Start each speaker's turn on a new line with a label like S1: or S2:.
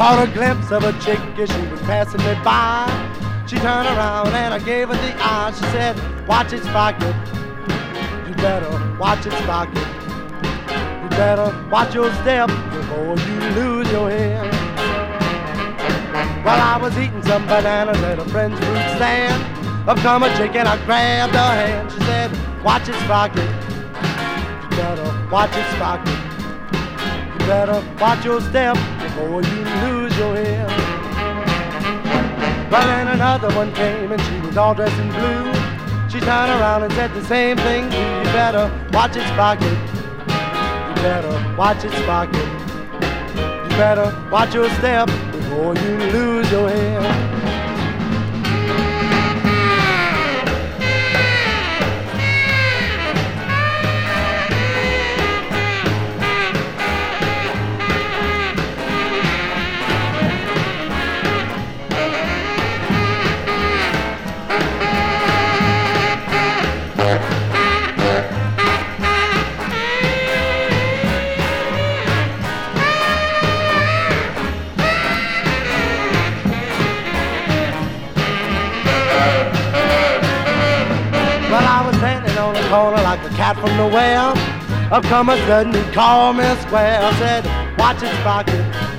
S1: Caught a glimpse of a chick as she was passing me by. She turned around and I gave her the eye. She said, watch it, Sparky. You better watch it, Sparky. You better watch your step before you lose your head. While I was eating some bananas at a friend's fruit stand, up come a chick and I grabbed her hand. She said, watch it, Sparky. You better watch it, Sparky. You better watch your step before you lose your head. But then another one came and she was all dressed in blue. She turned around and said the same thing too. You better watch it, Sparky. You better watch it, Sparky. You better watch your step before you lose your head. Corner like a cat from nowhere. Up come a sudden, he called me a square. I said, watch it, Sparky.